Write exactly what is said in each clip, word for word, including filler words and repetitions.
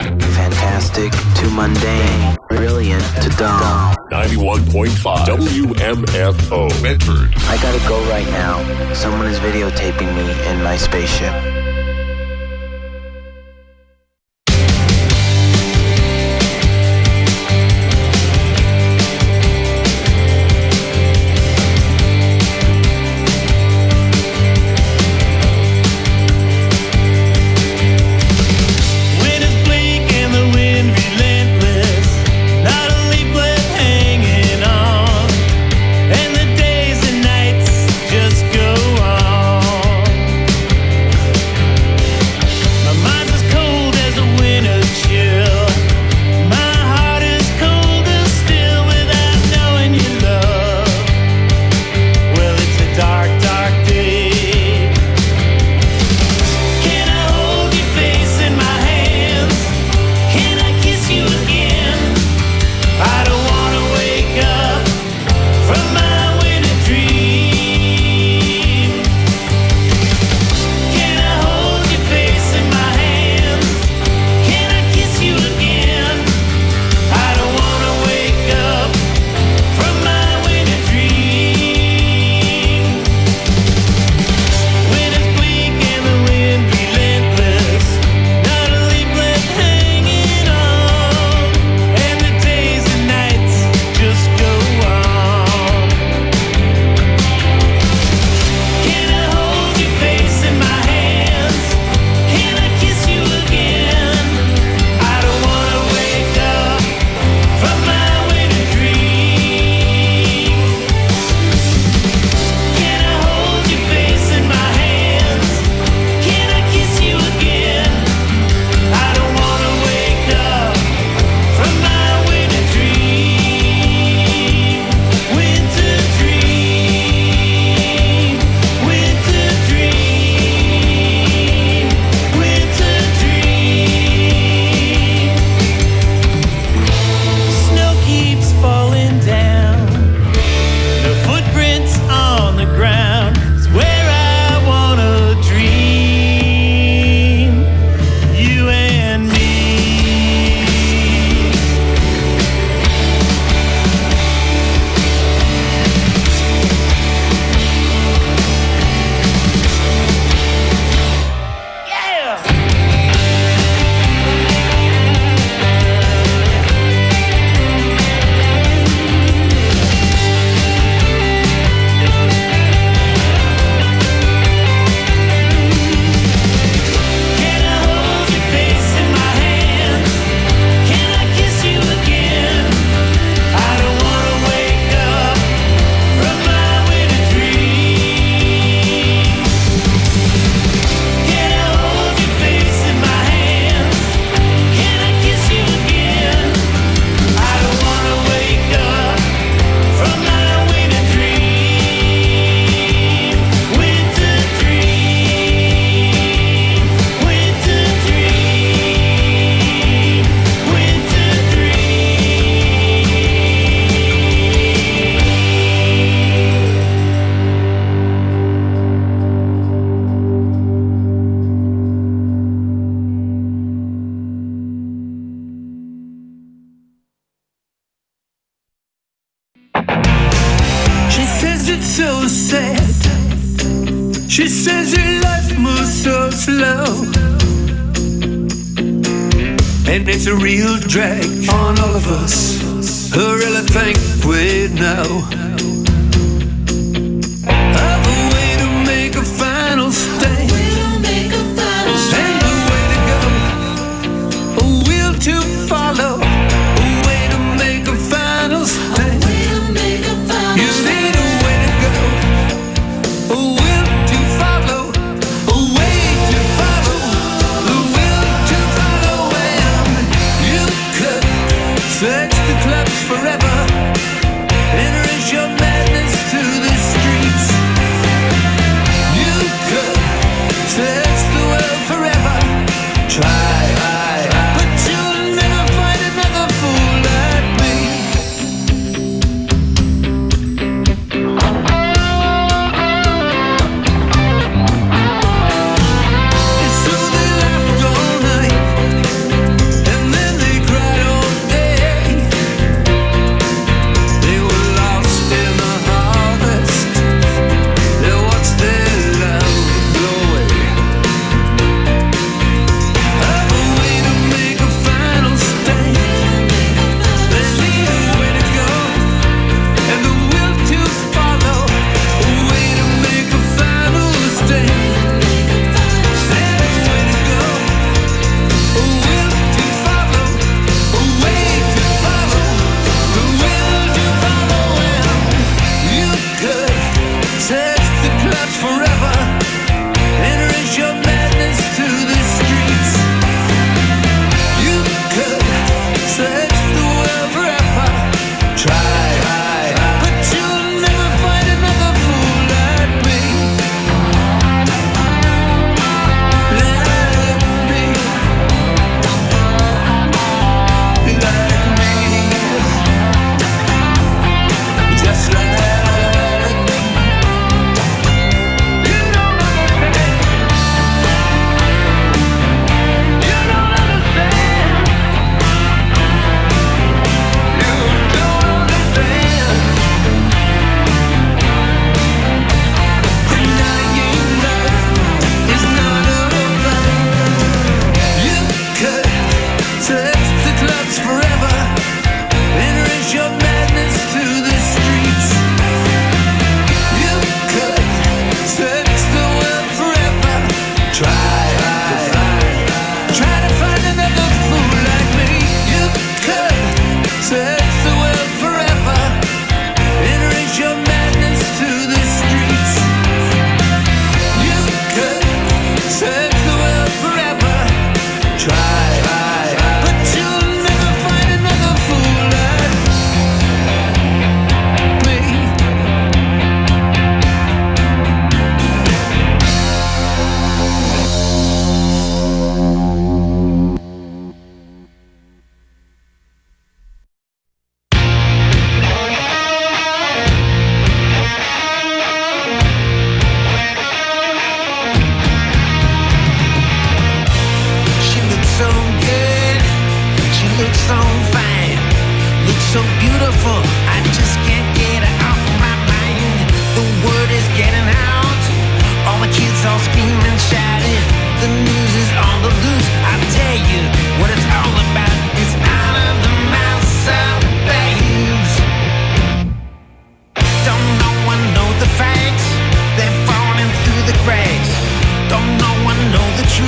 Fantastic to mundane, brilliant to dumb. ninety-one point five W M F O Medford. I gotta go right now. Someone is videotaping me in my spaceship. So sad. She says your life moves so slow, and it's a real drag on all of us who really think we know of a way to make a final stand, and a way to go, a will to follow, a way to make a final stand. You need a way to go, a will to follow, a way to follow, a will to follow. And you could search the clubs forever, enter as your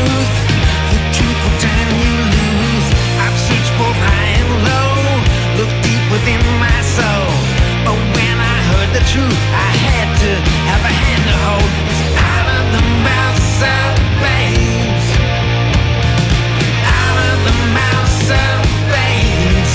truth. The truth will turn you loose. I've searched both high and low, looked deep within my soul. But when I heard the truth, I had to have a hand to hold. It's out of the mouths of babes, out of the mouths of babes.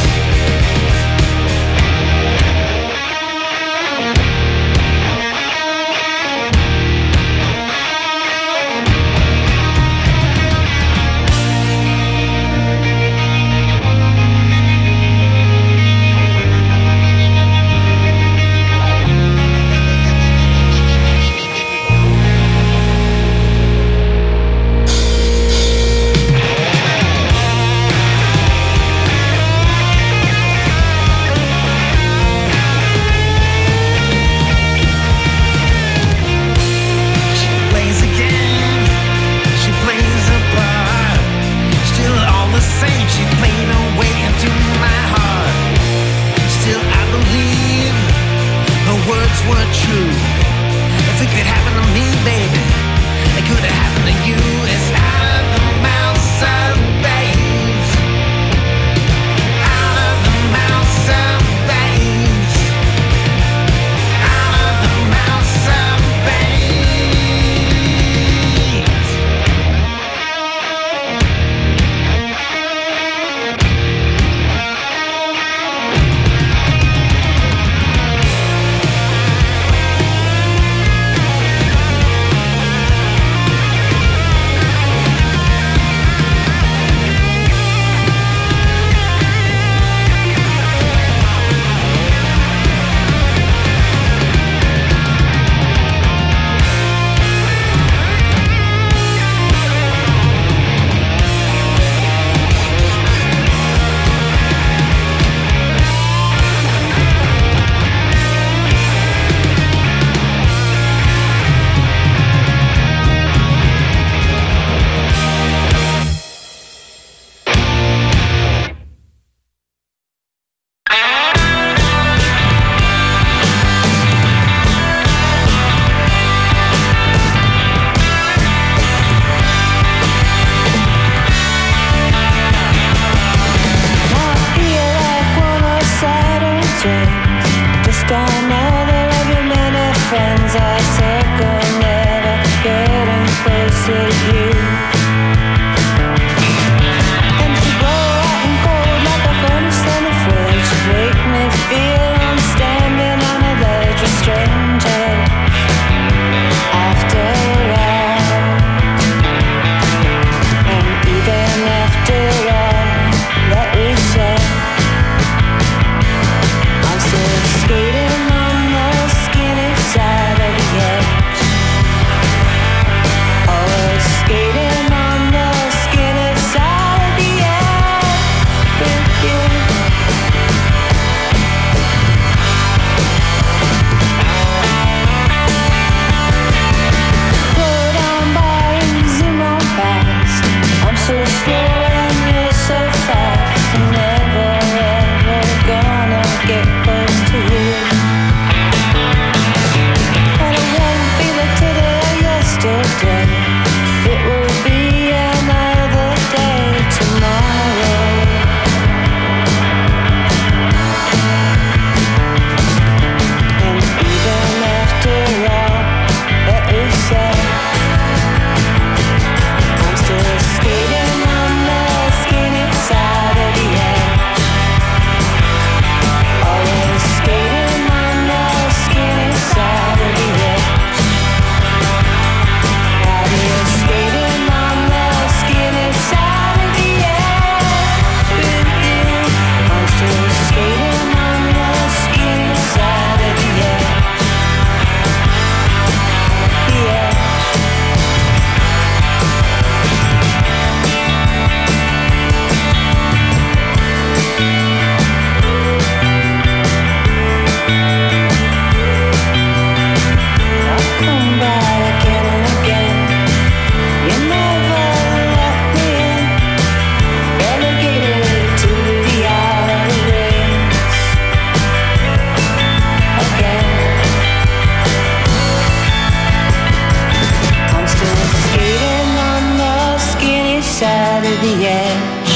side of the edge.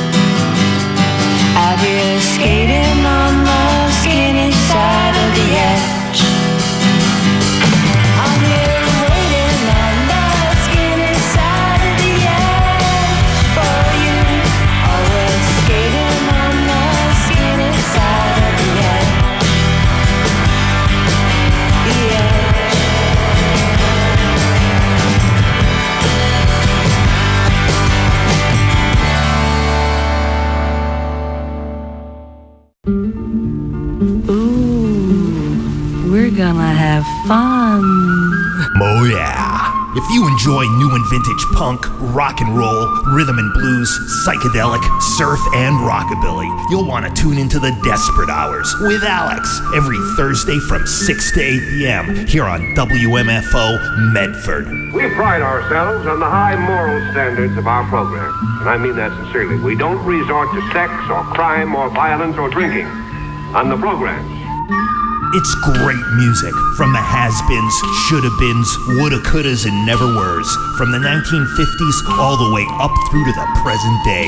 Out here skating on the skinny side of the edge. I'm here waiting on the skinny side of the edge for you. Always skating on the skinny side of the edge. The edge. Ooh, we're gonna have fun. Oh yeah. If you enjoy new and vintage punk, rock and roll, rhythm and blues, psychedelic, surf, and rockabilly, you'll want to tune into the Desperate Hours with Alex every Thursday from six to eight p.m. here on W M F O Medford. We pride ourselves on the high moral standards of our program, and I mean that sincerely. We don't resort to sex or crime or violence or drinking on the programs. It's great music from the has-beens, shoulda-beens, woulda-couldas, and never-weres, from the nineteen fifties all the way up through to the present day.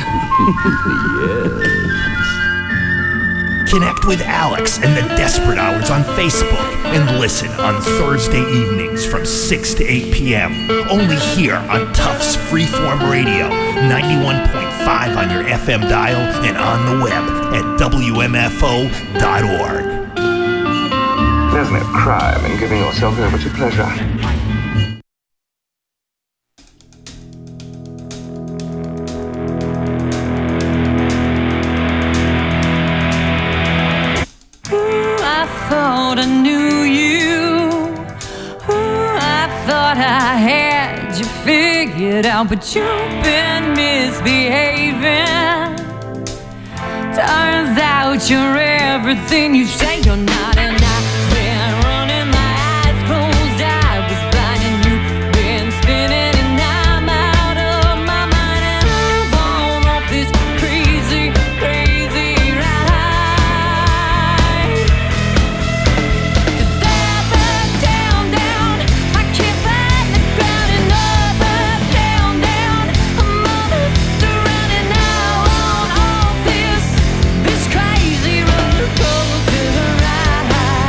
Yes. Connect with Alex and the Desperate Hours on Facebook and listen on Thursday evenings from six to eight p.m. only here on Tufts Freeform Radio, ninety-one point five on your F M dial and on the web at W M F O dot org. There's no crime in giving yourself over to pleasure. Ooh, I thought I knew you. Ooh, I thought I had you figured out, but you've been misbehaving. Turns out you're everything you say you're not, and I've been running my eyes closed. I was blind and you've been spinning, and I'm out of my mind, and I'm on off this crazy, crazy ride. 'Cause up, up, down, down, I can't find the ground, and up, up, down, down, I'm all this surrounding now on off this, this crazy roller coaster ride.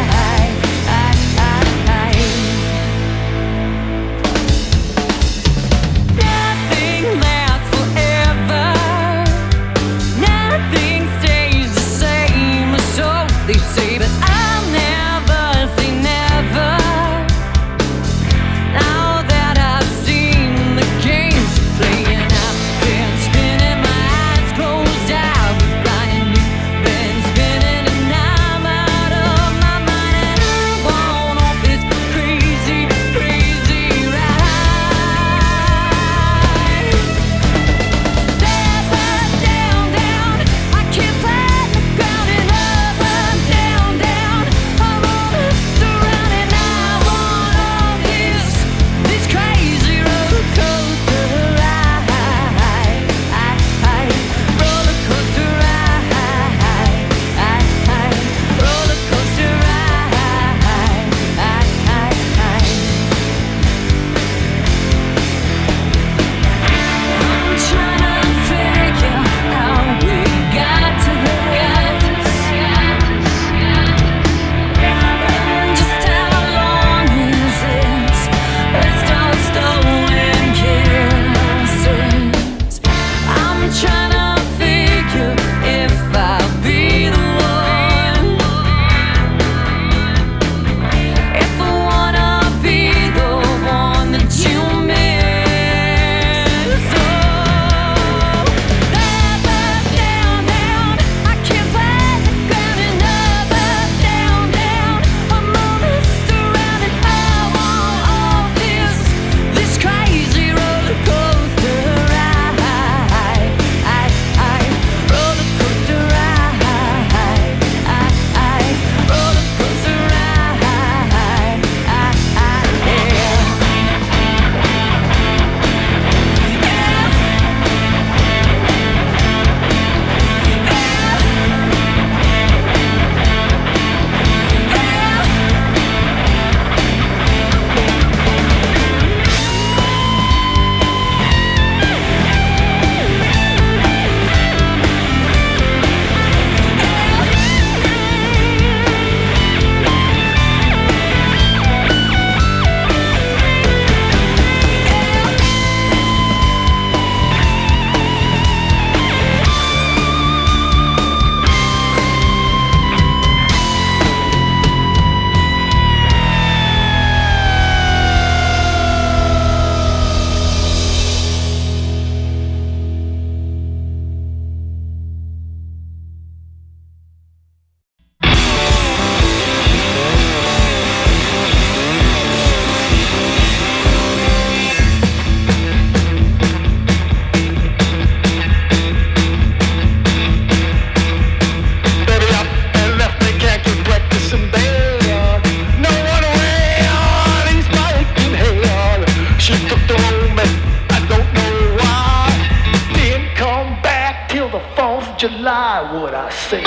July, what I say.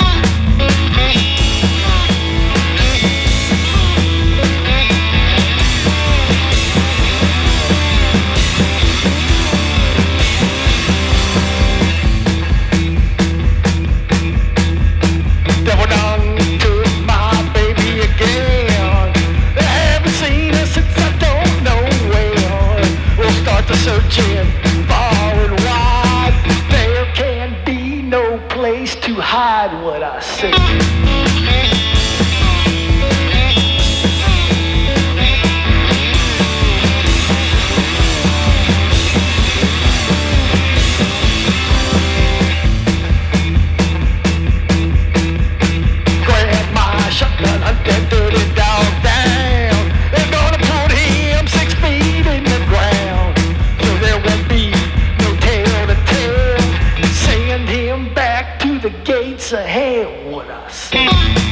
Devil done took my baby again. I haven't seen her since I don't know where. We'll start the searching far and wide. There can be no place to hide, what I say. Shotgun, hunt that dirty dog down. They're gonna put him six feet in the ground, so there won't be no tale to tell. Send him back to the gates of hell, what I say.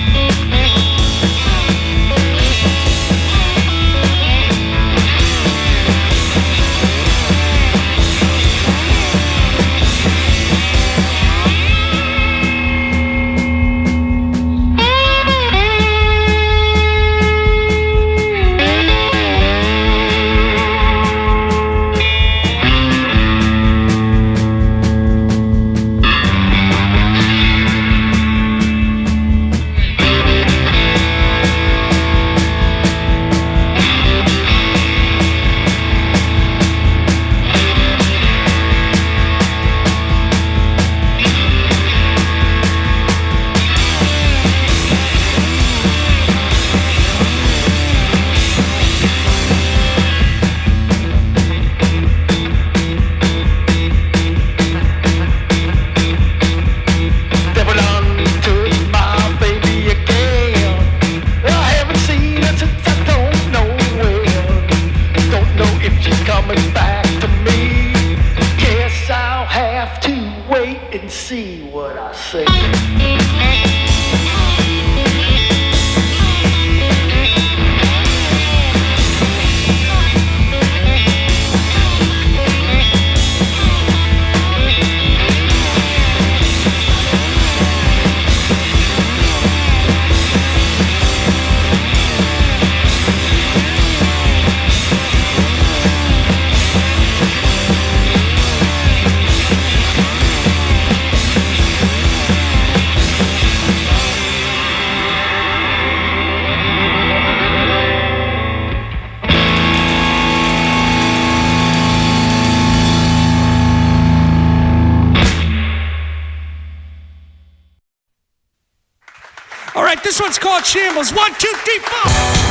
This one's called Shambles. One, two, three, four.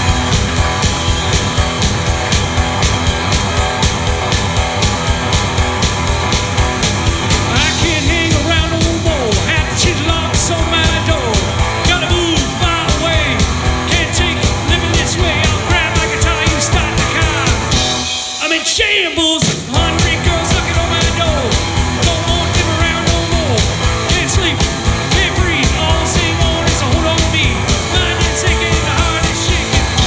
I can't hang around no more. Half the shit locks on my door. Gotta move far away. Can't take living this way. I'll grab my guitar, you start the car. I'm in shambles. Hungry girls looking on my door. Don't want them around no more. Can't sleep, can't breathe. All the same on is a hold on to me. Mind is sinking, the heart is shaking.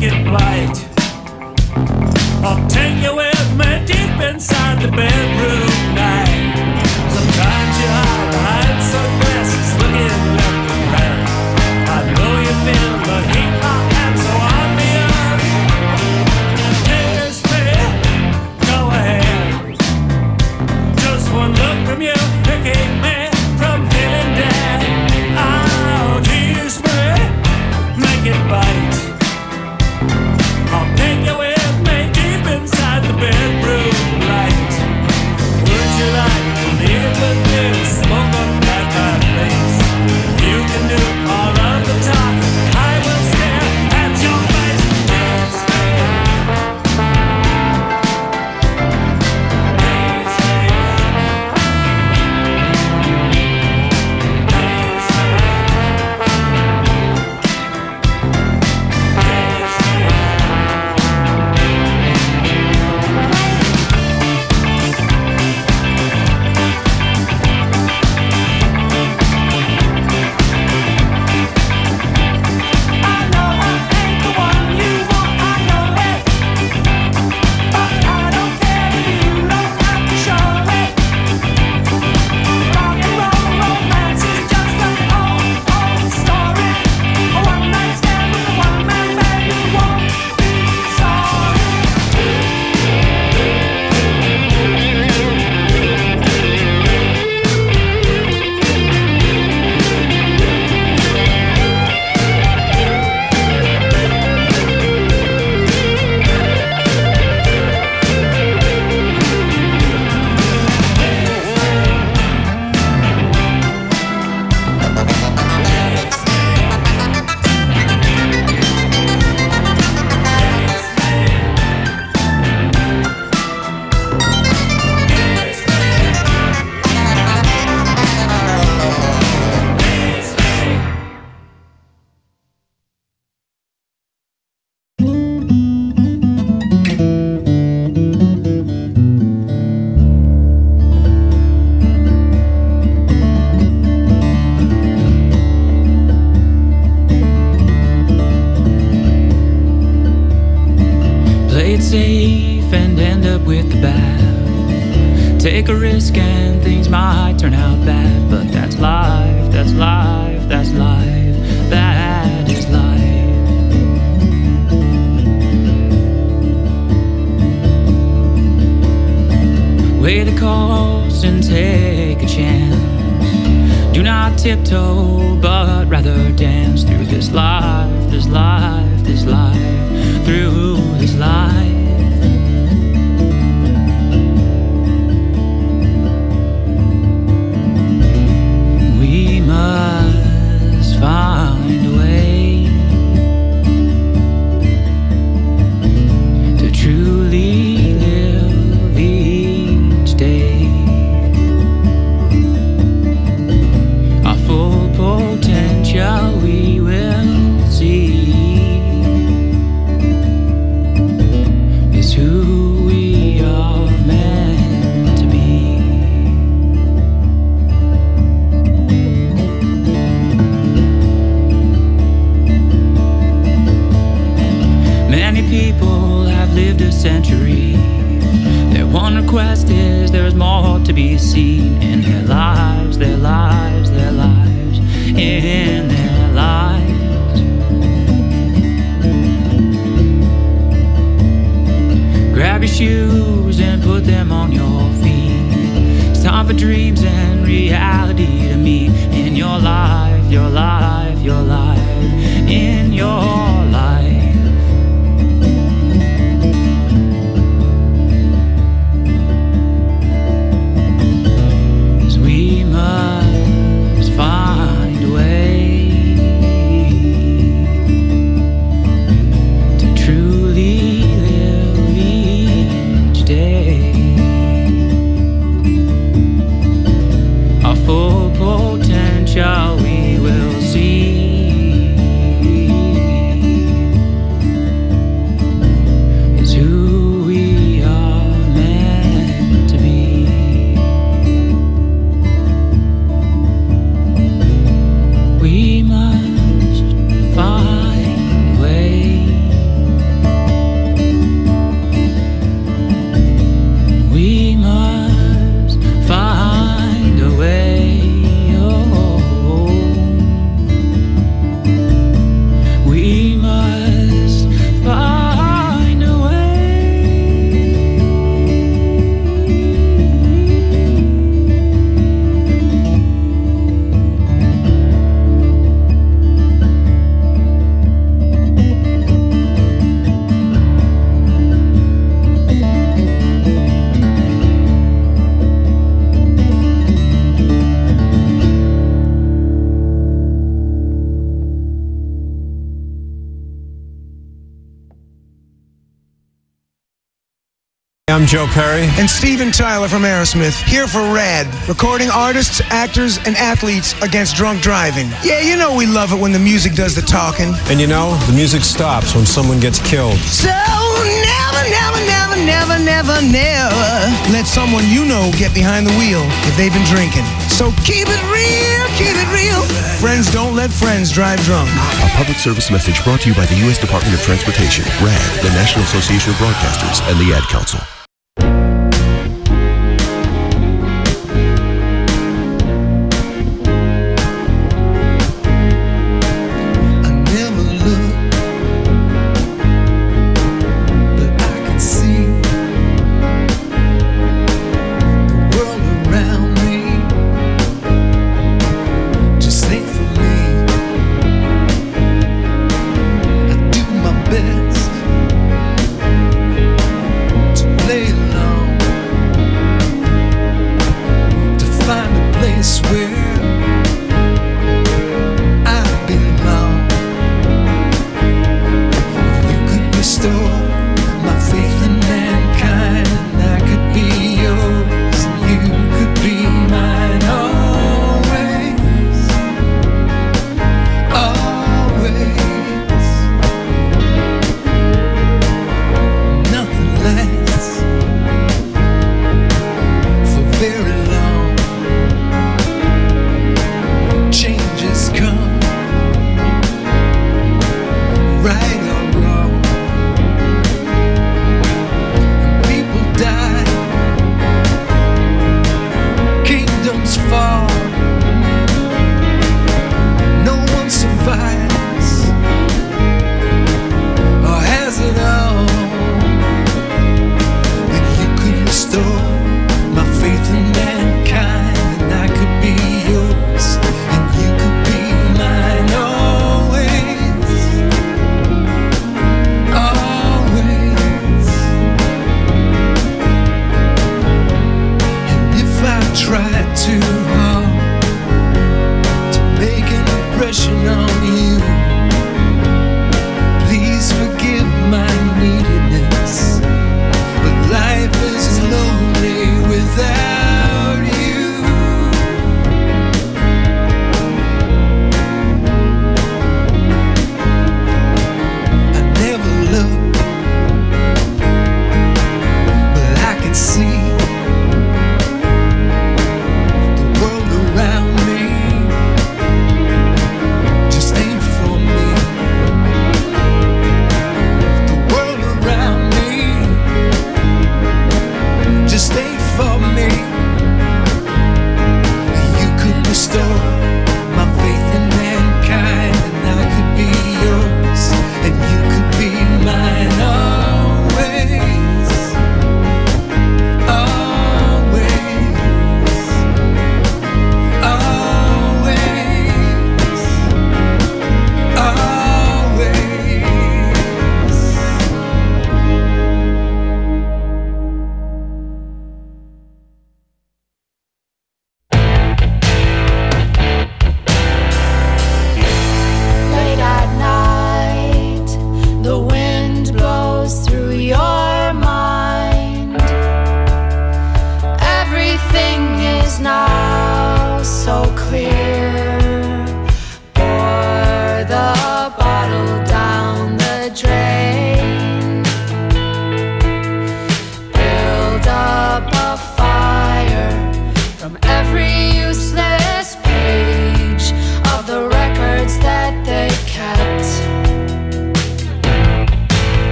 make it right. I'll take you with me deep inside the bedroom night. Sometimes you hide behind sunglasses, looking left and right. I know you feel the heat I am so obvious. Tears me, go ahead. Just one look from you to keep me from feeling dead. Oh, tease me, make it bite. I'll take you with me deep inside the bedroom light. Would you like to live with me and smoke up at my place? You can do all of the talk, I will stare at your face. Tease me, tease me, Play it safe and end up with the bad. Take a risk and things might turn out bad. But that's life, that's life, that's life. That is life. Weigh the cost and take a chance. Do not tiptoe, but rather dance through this life, this life, this life, through this life. We must find a way to truly live each day. Our full potential we will see. Is who we are meant to be. Many people have lived a century. Their one request is there's more to be seen in their lives, their lives, their lives, in their lives. Grab your shoes and put them on your feet. It's time for dreams and reality to meet in your life, your life, your life, in your life. 'Cause we must find a way to truly live each day. Our full potential we will see. I'm Joe Perry. And Steven Tyler from Aerosmith, here for RAD, recording artists, actors, and athletes against drunk driving. Yeah, you know we love it when the music does the talking. And you know, the music stops when someone gets killed. So never, never, never, never, never, never let someone you know get behind the wheel if they've been drinking. So keep it real, keep it real. Friends don't let friends drive drunk. A public service message brought to you by the U S Department of Transportation, RAD, the National Association of Broadcasters, and the Ad Council.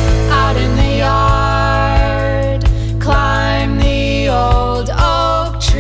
Old oak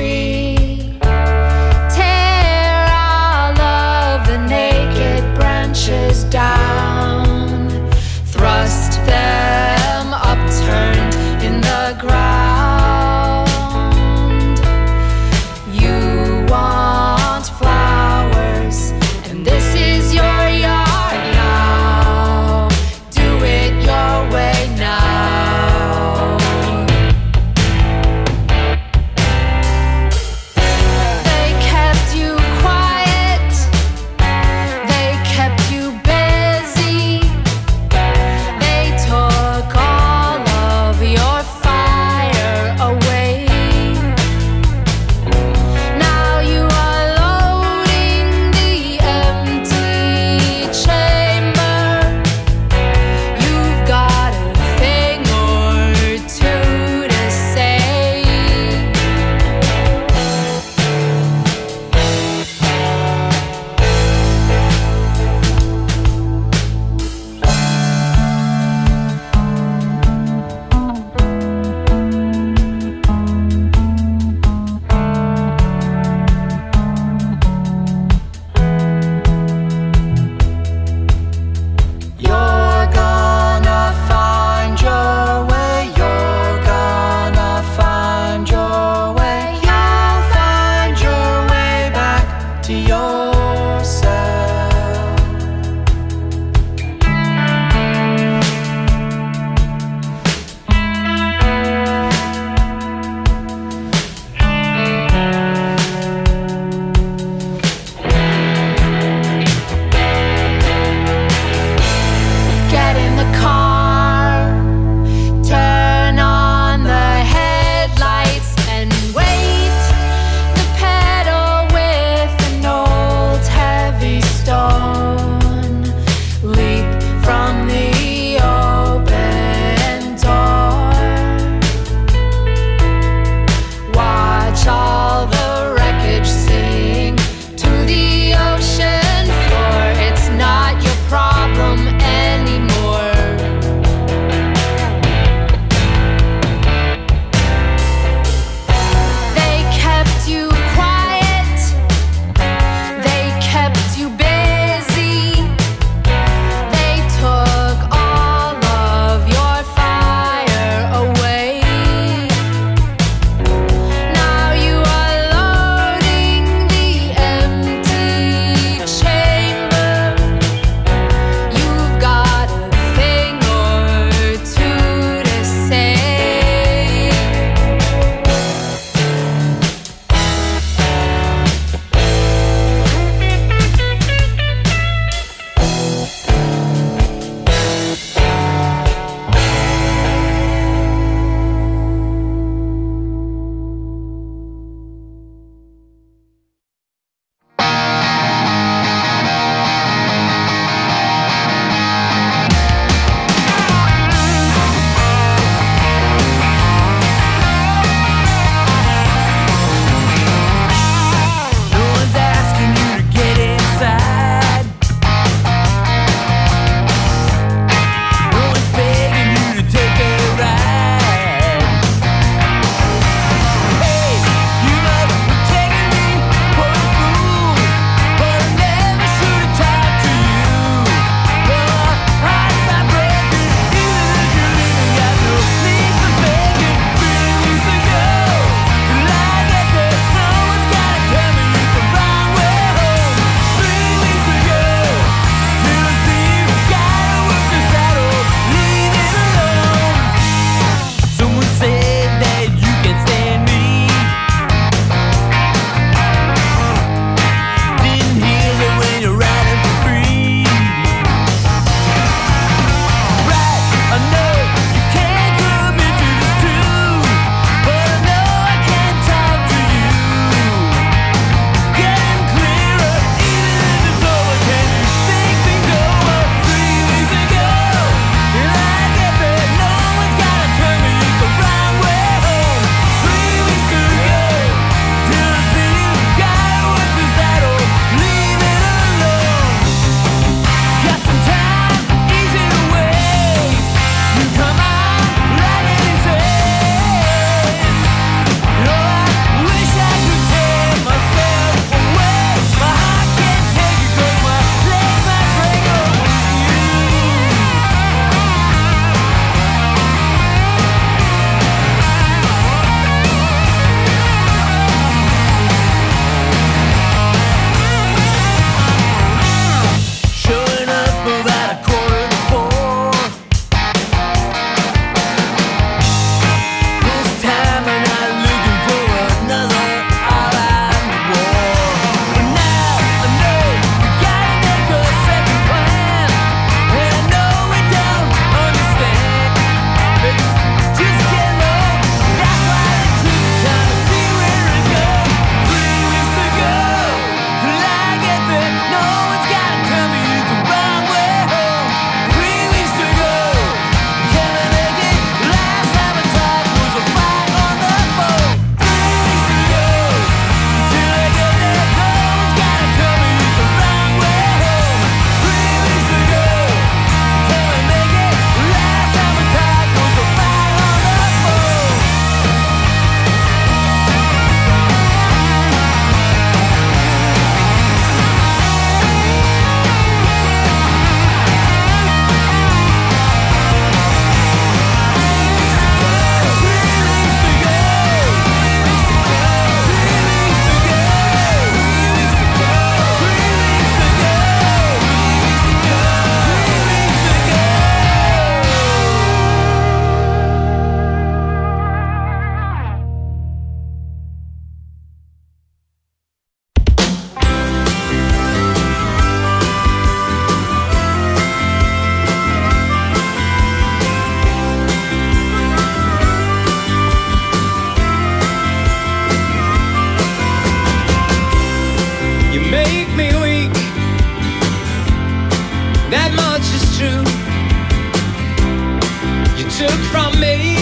You took from me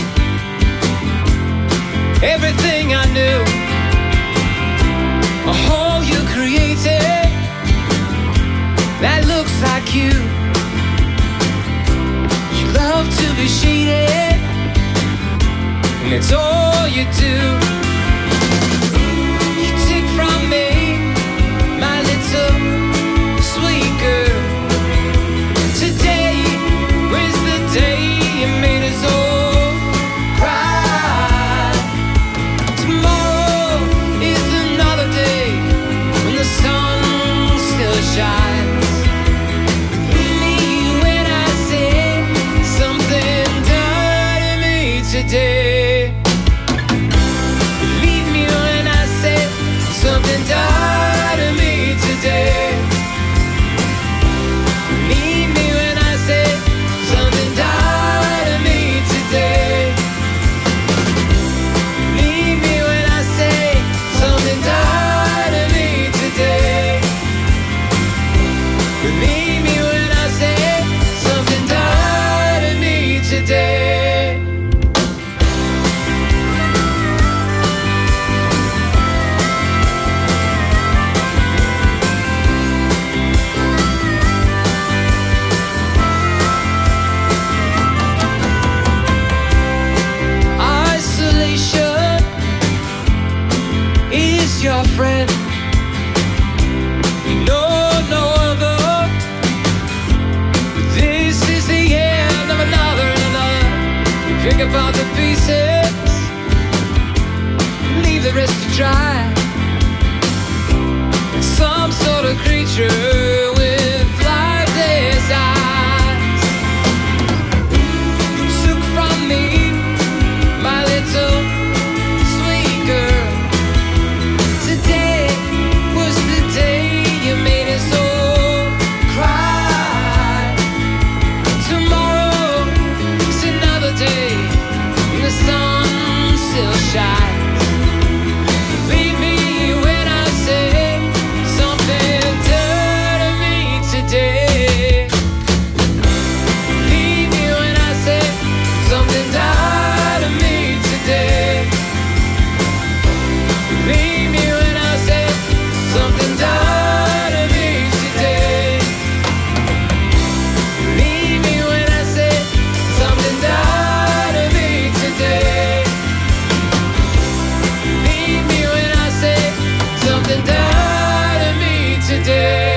everything I knew. A hole you created that looks like you. You love to be shaded, and it's all you do. You take from me my little sweet girl. Today was the day you made us all cry. Tomorrow is another day when the sun still shines. Believe me when I say something done to me today. Believe me when I say something done to me today. Believe me when I say something done to me today. Believe me when I say something done to me today. Believe me when I say something done to me today. Isolation is your friend. You know no other. This is the end of another and another. You pick apart the pieces, leave the rest to dry. Some sort of creature with lifeless eyes. You took from me my little sweet girl. Today was the day you made us all cry. Tomorrow is another day when the sun still shines. Believe me when I say something done to me today. Believe me when I say something done to me today. Believe me when I say something done to me today. Believe me when I say something done to me today. Believe me when I say something done to me today.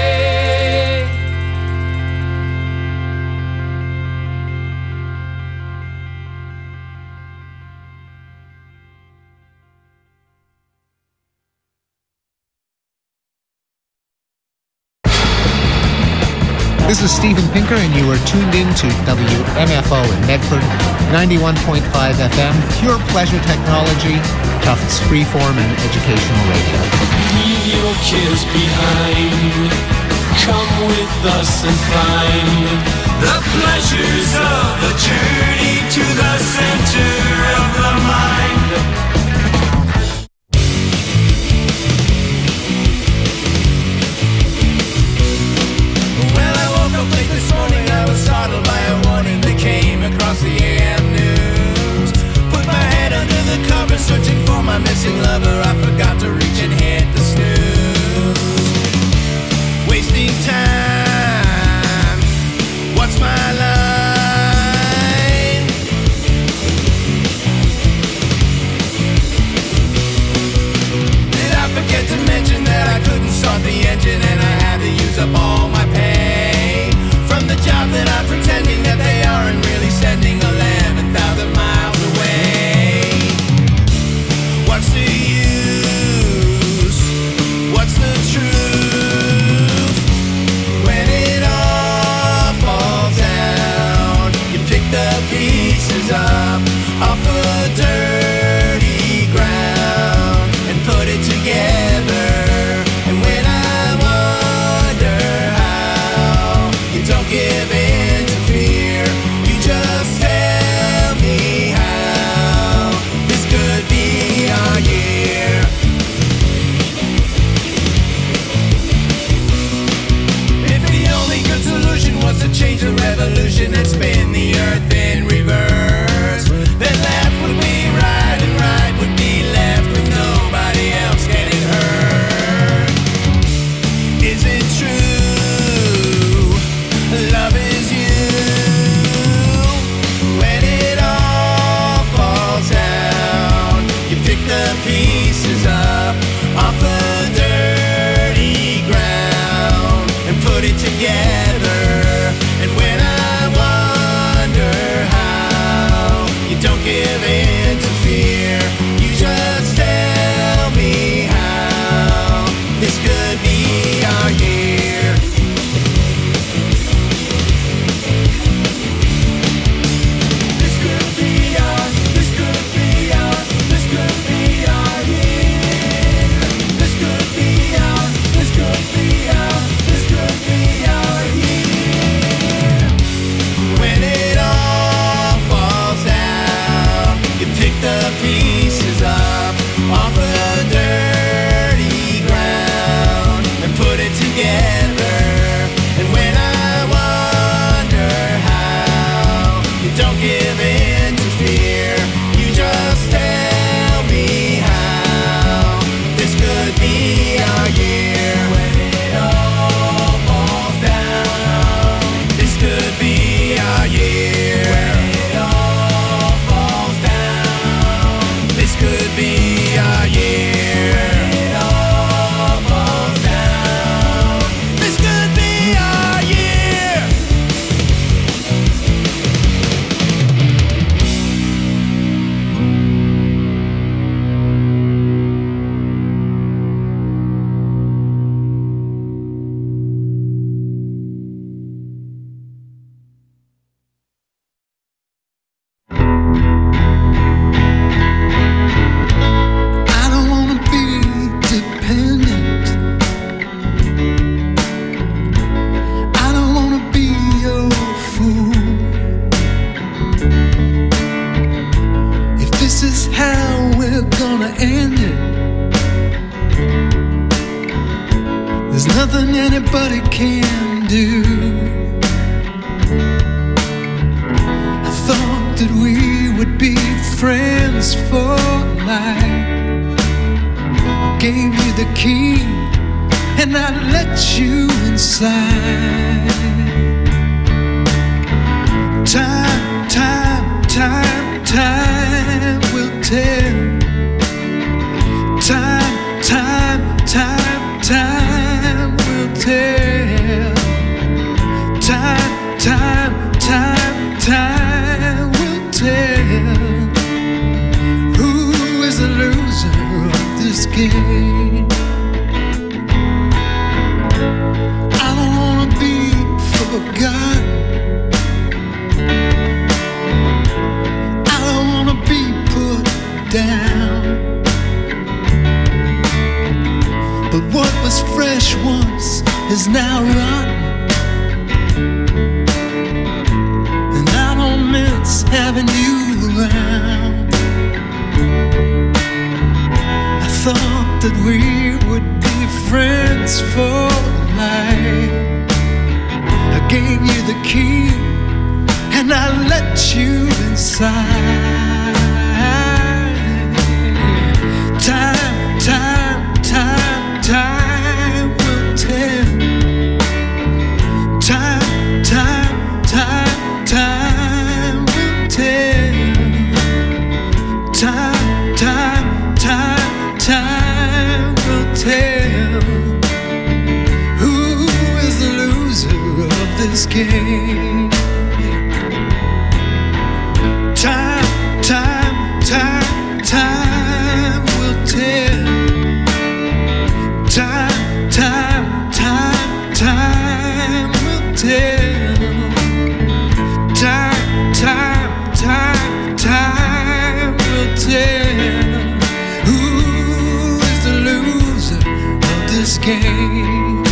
This is Steven Pinker, and you are tuned in to W M F O in Medford, ninety-one point five F M, pure pleasure technology, Tufts freeform and educational radio. Leave your cares behind. Come with us and find the pleasures of the journey to the center of the mind. Well, I woke up late this morning, I was startled by a warning that came across the A M news. Put my head under the covers, searching for my missing lover. I forgot to reach and hit the snooze. Wasting time, what's my line? anybody can do. I thought that we would be friends for life. I gave you the key and I let you inside. Time, time, time, time will tell. Time, time, time, time will tell. Time, time, time, time will tell. Who is the loser of this game? I don't wanna be forgotten. I don't wanna be put down. But what was fresh once is now rotten, and I don't miss having you around. I thought that we would be friends for life. I gave you the key and I let you inside. Time, time, time, time will tell. Time, time, time, time will tell. Time, time, time, time will tell. Who is the loser of this game? Time, time, time, time will tell. Time, time, time, time will tell. Time, time, time, time will tell. Who is the loser of this game?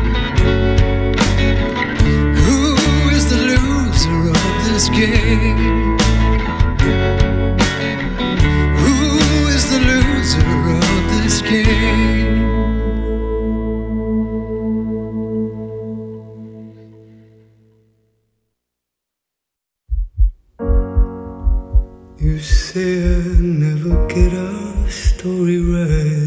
Who is the loser of this game? Who is the loser of this game? You say I never get a story right.